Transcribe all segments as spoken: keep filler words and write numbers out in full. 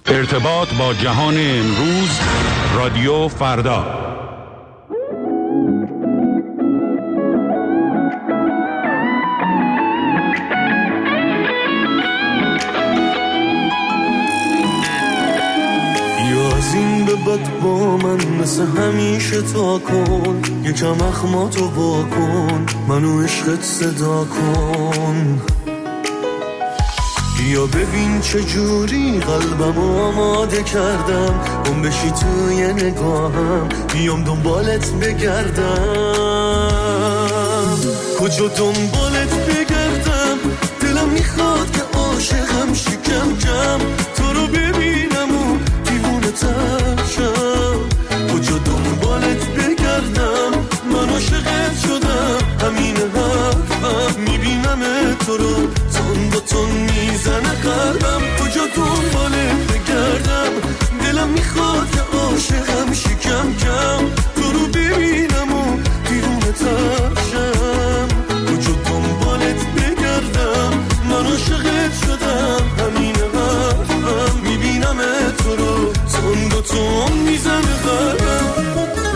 ارتباط با جهان امروز، رادیو فردا. یا از این به بعد با من مثل همیشه تا کن، یکم اخماتو با کن، منو عشقت صدا کن. یا ببین چجوری قلبم آماده کردم، اون بشی توی نگاهم، بیام دنبالت بگردم. کجا دنبالت بگردم، دلم میخواد که عاشقم شی کم کم، تو رو ببینم و دیوونه تر شم. کجا دنبالت بگردم، من عاشقت شدم، همین حرفم، میبینم تو رو تون با تون میزنه قلبم. کجا دنبالت بگردم، دلم میخواد که عاشقم شی کم کم، تو رو ببینم و دیوونه تر شم. کجا دنبالت بگردم، من عاشقت شدم، همین حرفم، میبینم تو رو تون با تون میزنه قلبم.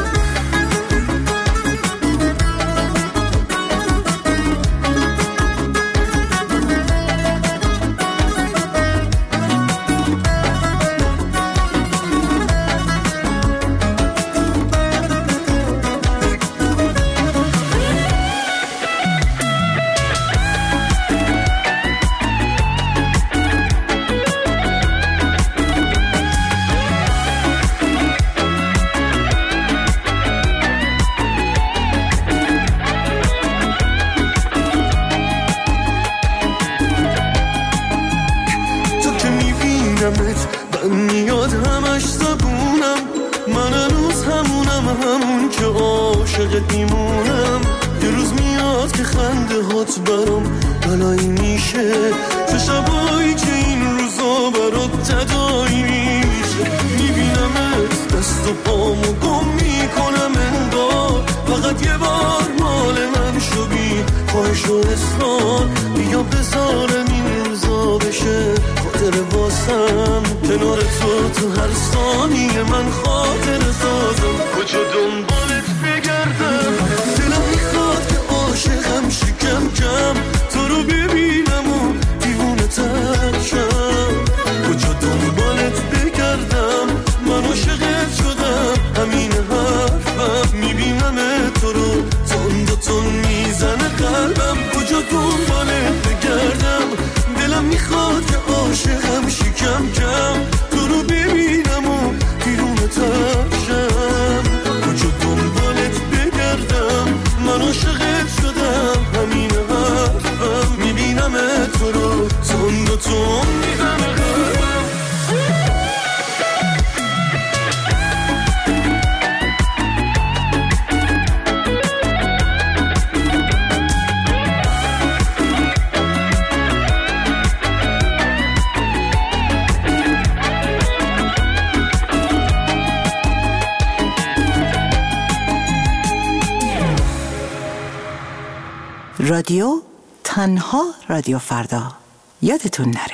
رادیو تنها رادیو فردا، یادتون نره.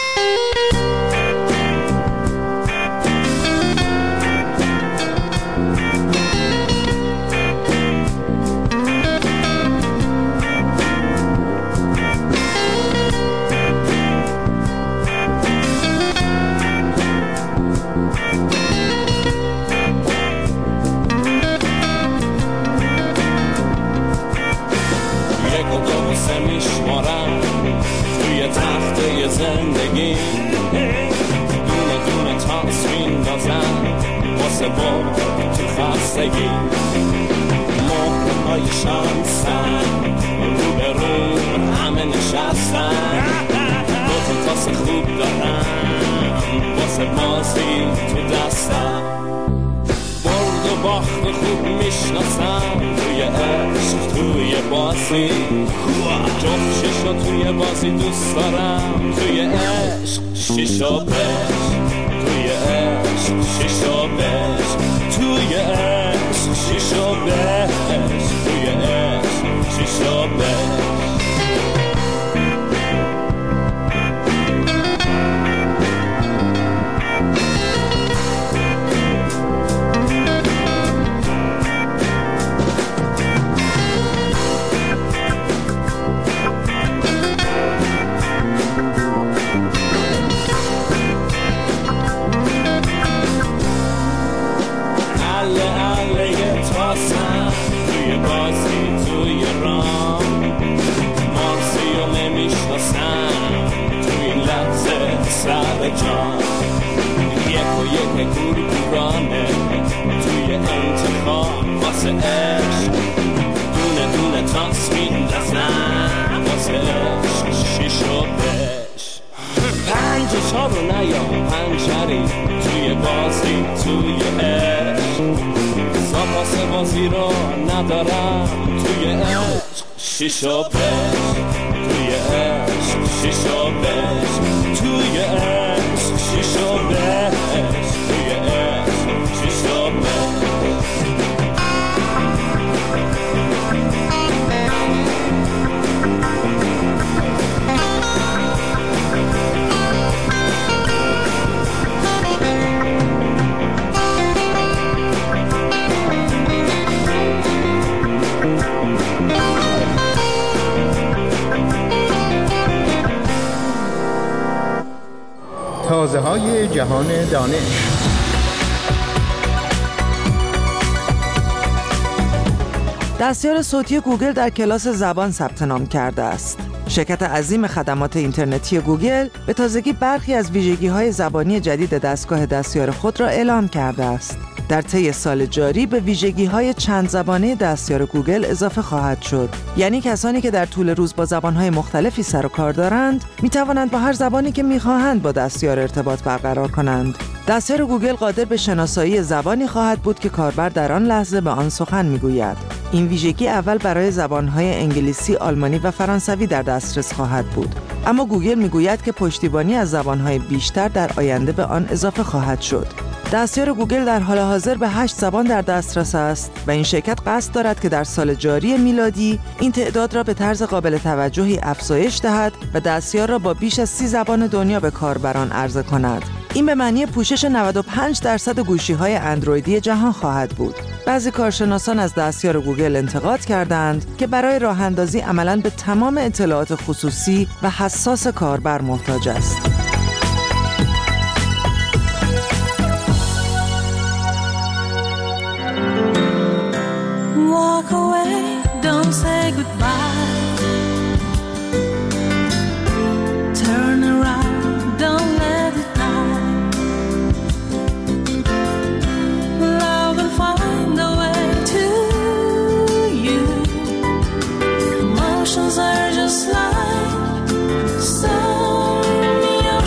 زندگی دونه دونه تاس میندازم واسه برد تو خستگی، مهرهای شانسن رو به رو همه نشستن، دو تا تاس خوب دارم واسه بازی تو دستم، برد و باخت خوب میشناسم توی عشق توی بازی، جفت شیشو توی بازی دوست دارم، توی عشق شیشو بش، توی عشق شیشو بش، توی عشق شیشو بش، توی عشق شیشو بش. جان یک و یک گورگورانه توی انتخاب واسه عشق دونه دونه تصمیم دستن واسه عشق شیش و بش پنج و چار و نیا پنجری توی بازی توی عشق ساپاس بازی رو ندارم توی عشق شیش و بش توی عشق شیش و بش توی عشق شیش و بش توی عشق شیش و بش تازه های جهان دانش. دستیار صوتی گوگل در کلاس زبان ثبت نام کرده است. شرکت عظیم خدمات اینترنتی گوگل به تازگی برخی از ویژگی‌های زبانی جدید دستگاه دستیار خود را اعلام کرده است. در طی سال جاری به ویژگی‌های چند زبانه دستیار گوگل اضافه خواهد شد. یعنی کسانی که در طول روز با زبان‌های مختلفی سر و کار دارند، می‌توانند با هر زبانی که می‌خواهند با دستیار ارتباط برقرار کنند. دستیار گوگل قادر به شناسایی زبانی خواهد بود که کاربر در آن لحظه به آن سخن می‌گوید. این ویژگی اول برای زبان‌های انگلیسی، آلمانی و فرانسوی در دسترس خواهد بود. اما گوگل می‌گوید که پشتیبانی از زبان‌های بیشتر در آینده به آن اضافه خواهد شد. دستیار گوگل در حال حاضر به هشت زبان در دسترس است و این شرکت قصد دارد که در سال جاری میلادی این تعداد را به طرز قابل توجهی افزایش دهد و دستیار را با بیش از سی زبان دنیا به کاربران عرضه کند. این به معنی پوشش نود و پنج درصد گوشی‌های اندرویدی جهان خواهد بود. بعضی کارشناسان از دستیار گوگل انتقاد کردند که برای راه‌اندازی عملاً به تمام اطلاعات خصوصی و حساس کاربر محتاج است. Walk away, don't say goodbye. Turn around, don't let it die. Love will find a way to you. Emotions are just like stormy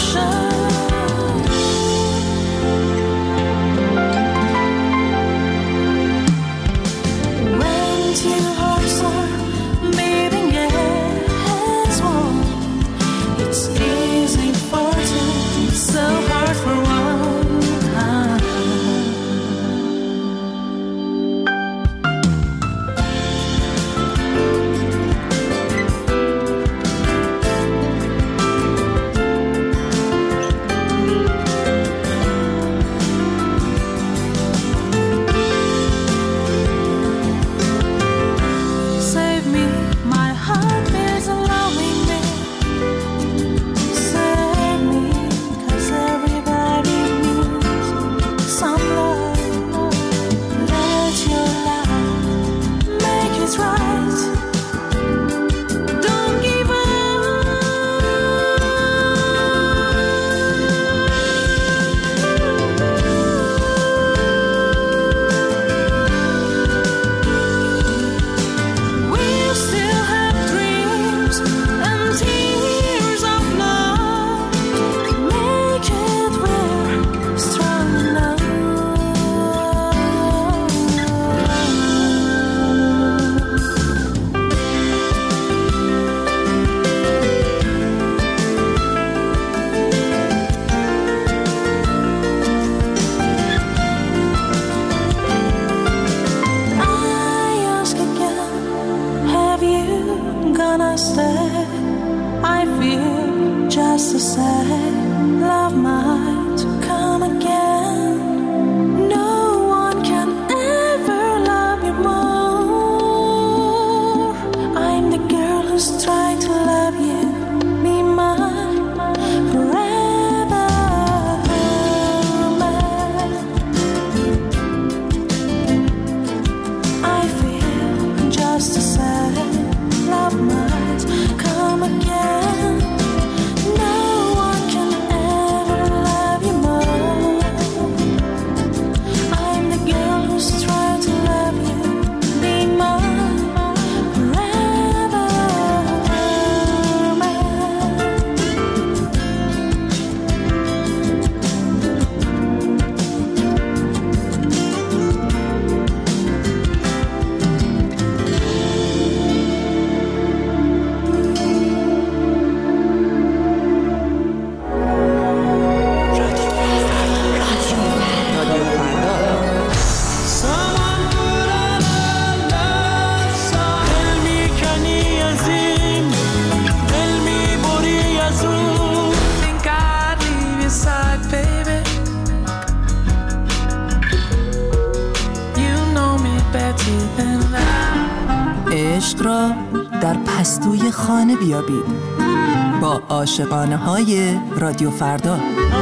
عشق را در پستوی خانه بیابید با عاشقانه های رادیو فردا.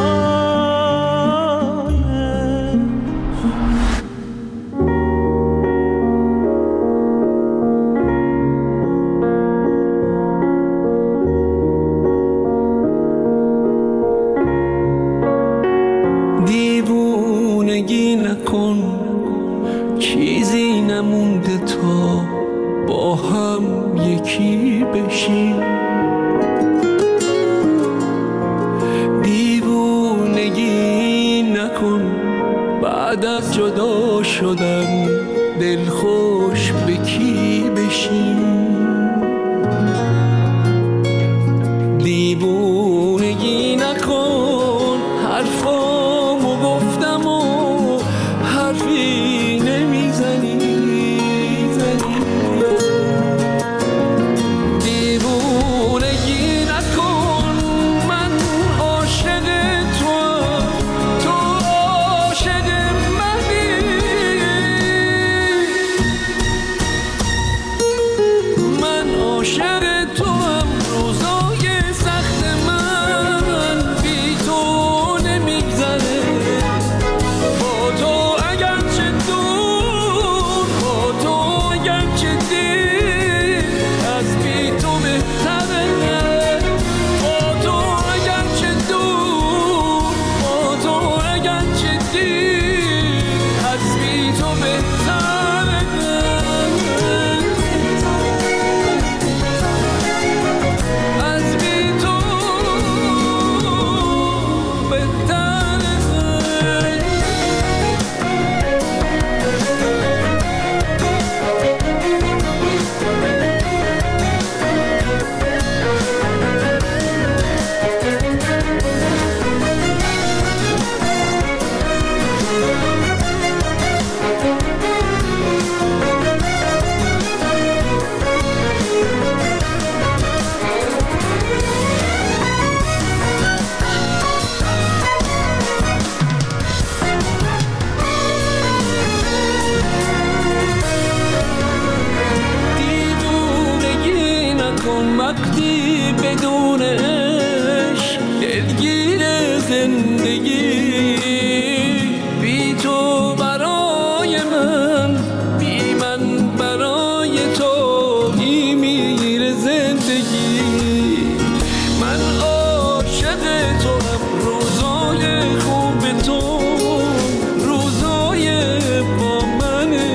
دیوونگی نکن، چیزی نمونده تا با هم یکی بشیم. دیوونگی نکن، بعد از جدا شدن دلخوش به کی بشیم. دیوونگی نکن، حرفامو گفتم و حرفی نمیزنی. دیوونگی نکن، من عاشق توام، تو عاشق منی. من عاشق توام، روزای سخت من بی تو نمیگذره. با تو اگرچه دور، با تو اگرچه دیر، از بی تو بهتره. با تو اگرچه دور، با تو اگرچه دیر، از بی تو بهتره. از بی تو بهتره. دیوونگی نکن، وقتی بدون عشق دلگیر زندگی. بی تو برای من، بی من برای تو میمیره زندگی. من عاشق تو هم، روزای خوب تو روزای با منه.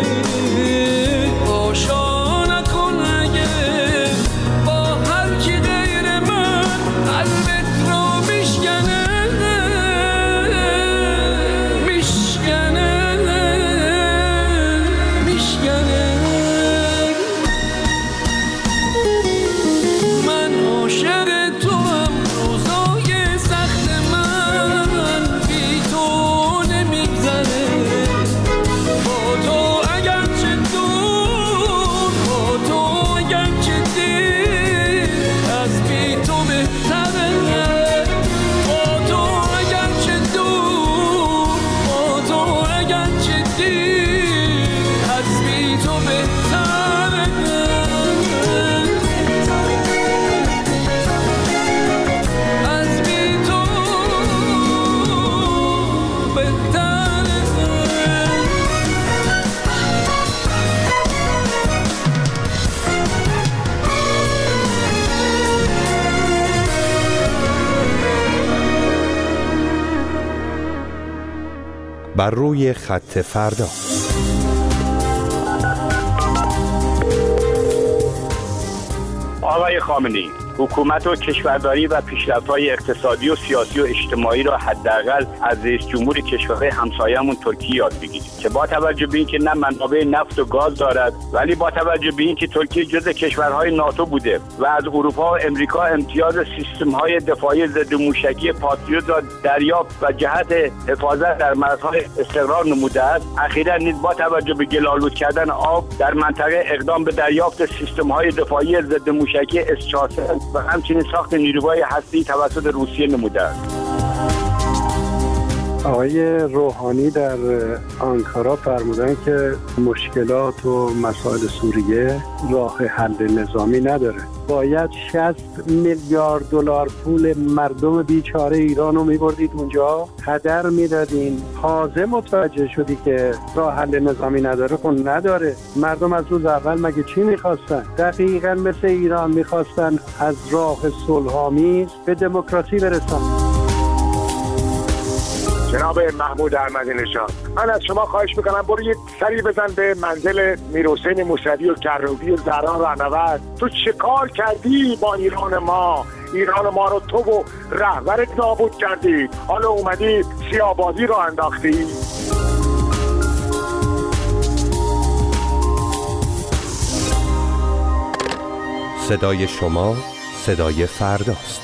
آشا نکن اگه با هر کی غیر من، قلبت رو میشکنه میشکنه میشکنه. من عاشق تو هم، روزای سخت من بی تو نمیگذره. با تو اگرچه دور، با تو اگرچه دیر، از بی تو بهتره. با تو اگرچه دور، با تو اگرچه دیر، از بی تو بهتره. از بی تو بهتره. بر روی خط فردا. آقای خامنه‌ای، حکومت و کشورداری و پیشرفت‌های اقتصادی و سیاسی و اجتماعی را حداقل از رئیس جمهور کشور همسایه‌مون ترکیه یاد بگیرید که با توجه به اینکه نه منابع نفت و گاز دارد، ولی با توجه به اینکه ترکیه جزء کشورهای ناتو بوده و از اروپا و امریکا امتیاز سیستم‌های دفاعی ضد موشکی پاتریوت را دریافت و جهت حفاظت در مرزهای استقرار نموده است، اخیراً نیز با توجه به گل‌آلود کردن آب در منطقه اقدام به دریافت سیستم‌های دفاعی ضد موشکی اس چهارصد و همچنین ساخت نیروهای هسته‌ای توسط روسیه نموده است. آقای روحانی در آنکارا فرمودن که مشکلات و مسائل سوریه راه حل نظامی نداره. باید شصت میلیارد دلار پول مردم بیچاره ایران رو میبردید اونجا هدر میدادین. تازه متوجه شدی که راه حل نظامی نداره. خب نداره. مردم از روز اول مگه چی میخواستن؟ دقیقاً مثل ایران میخواستن از راه صلح‌آمیز به دموکراسی برسن. جناب محمود احمدی نژاد، من از شما خواهش میکنم برو یه سری بزن به منزل میرحسین موسوی و کروبی و زهرا رهنورد. تو چه کار کردی با ایران ما؟ ایران ما رو تو و رهبرت نابود کردی، حالا اومدی سیاه‌بازی رو انداختی. صدای شما صدای فرداست.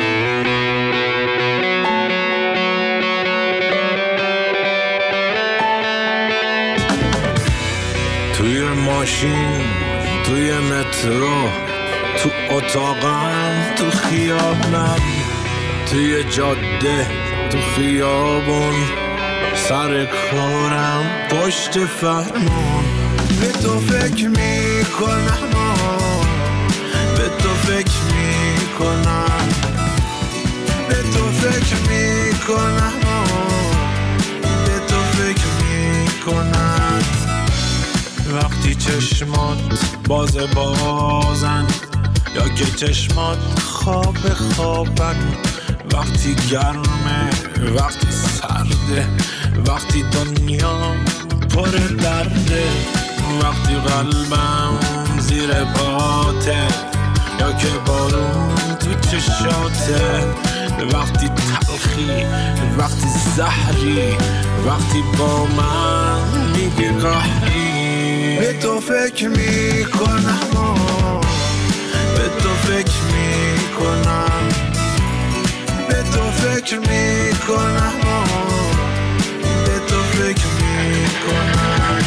توی ماشین، توی مترو، تو اتاقم، تو خیابونم، توی جاده، تو خیابون، سر کارم، پشت فرمون. به تو فکر میکنم، به تو فکر میکنم، به تو فکر میکنم، به تو فکر میکنم. وقتی چشمات باز بازن یا که چشمات خواب خوابن، وقتی گرمه، وقتی سرده، وقتی دنیا پر درده، وقتی قلبم زیر باته یا که بارون تو چشاته، وقتی تلخی، وقتی زهری، وقتی با من میگی قهری. به تو فکر میکنم، به تو فکر میکنم، به تو فکر میکنم، به تو فکر میکنم.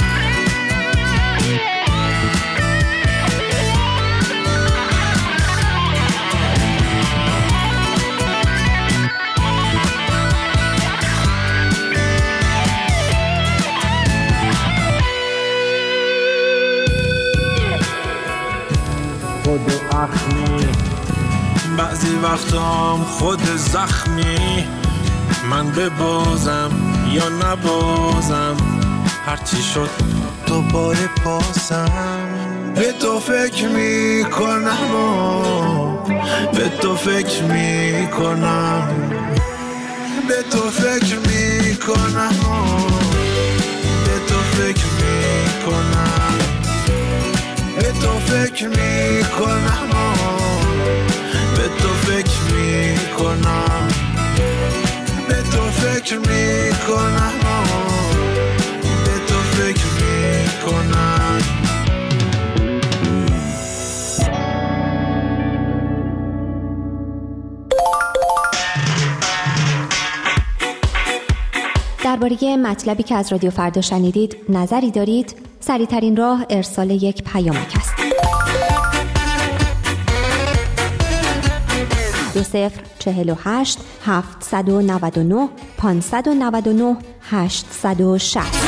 خود اخمی، بعضی وقتام خود زخمی، من ببازم یا نبازم، هرچی شد دوباره پاسم. به تو فکر میکنم، به تو فکر میکنم، به تو فکر میکنم، به تو فکر میکنم، به تو فکر میکنم، به تو فکر میکنم، به تو فکر میکنم، به تو فکر میکنم. درباره مطلبی که از رادیو فردا شنیدید نظری دارید؟ سریع‌ترین راه ارسال یک پیامک است. دو صفر چهل و هشت هفتصد و نود و نه پانصد و نود و نه هشتصد و شصت.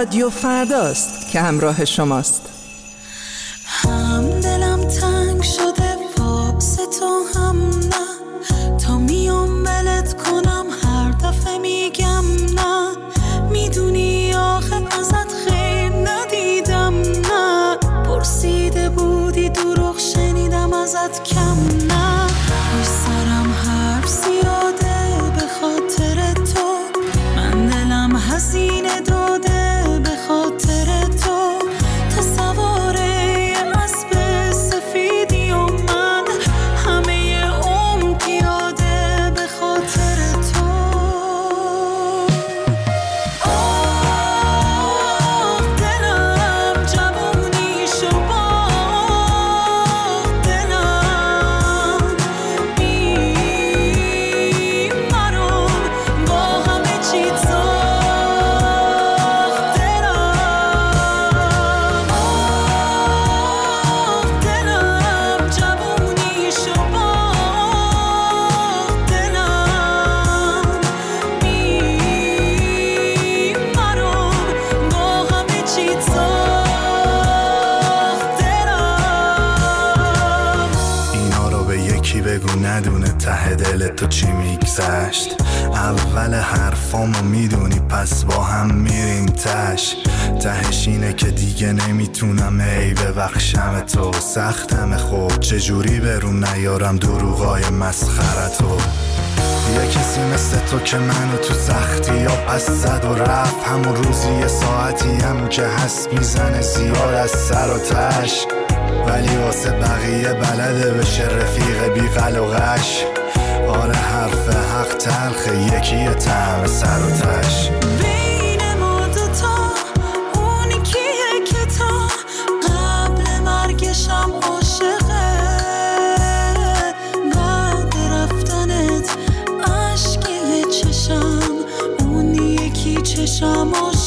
رادیو فرداست که همراه شماست. هم دلم تنگ شده واسه تو هم نه، تا میام بلت کنم هر دفعه میگم نه، میدونی آخه ازت خیر ندیدم نه، پرسیده بودی دروغ شنیدم ازت کم نه، روی سرم حرف زیاده به خاطر تو، من دلم هزینه داده به خاطر تو، تا سواره اسب سفیدی و من همه عمر پیاده به خاطر تو. آه دلم جوونی شو باخت، دلم بی مرو با همه چی ساخت، دلم آه دلم جوونی شو باخت، دلم بی مرو با همه چی ساخت، دلم. اینا رو به یکی بگو ندونه ته دل تو چی میگذشت، اول حرفامو میدونی پس با هم میریم تش، تهش اینه که دیگه نمیتونم ای ببخشم تو، سختم خوب چجوری برون نیارم دروغای مسخرتو، یه کسی مثل تو که منو تو سختی یا پس زد و رفت، همون روزی یه ساعتی هم که هست میزنه زیاد از سر و تش، ولی واسه بقیه بلده بشه رفیق بی قل و غش، آره حرف حق تلخه یکی طعم سر و تش. بین ما دوتا اونی کیه که تا قبل مرگشم عاشقه، بعد رفتنت عشق یه چشم اونی یکی چشم عاشقه.